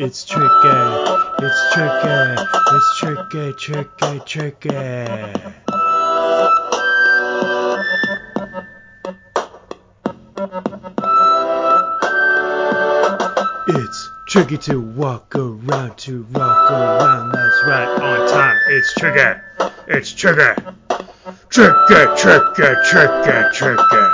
It's tricky. It's tricky. It's tricky, tricky, tricky. It's tricky to walk around, to rock around. That's right, on time. It's tricky. It's tricky. Tricky, tricky, tricky, tricky.